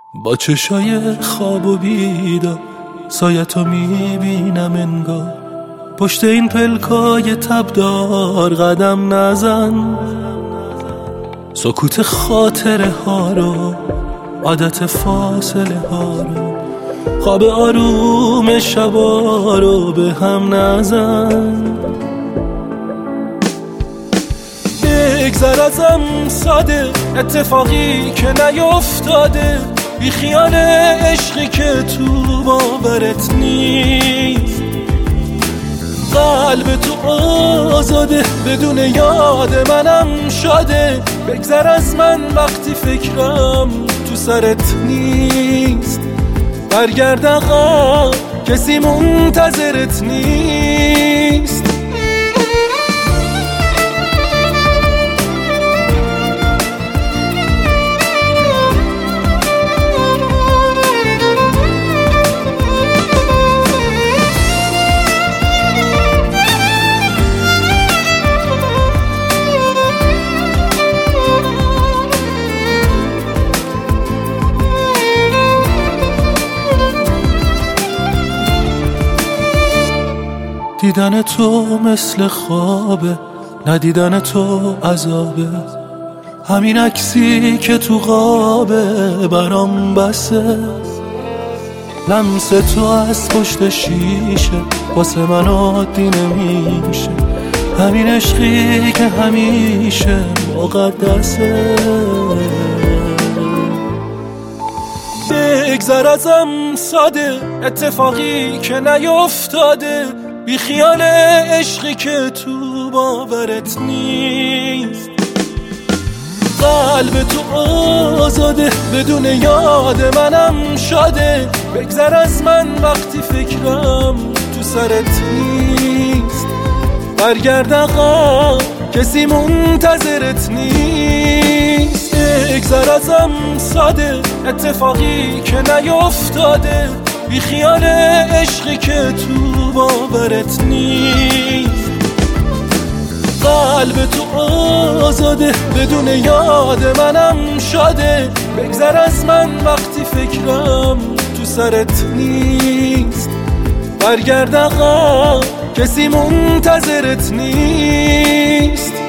با چشای خواب و بیدار سایتو میبینم انگار پشت این پلکای تبدار قدم نزن. سکوت خاطره ها رو، عادت فاصله ها رو، خواب آروم شبا رو به هم نزن. بگذر ازم ساده، اتفاقی که نیفتاده، بی خیال عشقی که تو باورت نیست. قلب تو آزاده، بدون یاد منم شاده. بگذر از من وقتی فکرم تو سرت نیست. برگرد عقب، کسی منتظرت نیست. دیدن تو مثل خوابه، ندیدن تو عذابه. همین عکسی که تو قابه برام بسه. لمس تو از پشت شیشه واسه من عادی نمیشه. همین عشقی که همیشه مقدسه. بگذر ازم ساده، اتفاقی که نیفتاده، بی خیال عشقی که تو باورت نیست. قلب تو آزاده، بدون یاد منم شاده. بگذر از من وقتی فکرم تو سرت نیست. برگرد عقب، کسی منتظرت نیست. بگذر ازم ساده، اتفاقی که نیفتاده، بی خیال عشقی که تو باورت نیست. قلب تو آزاده، بدون یاد منم شاده. بگذر از من وقتی فکرم تو سرت نیست. برگرد عقب، کسی منتظرت نیست.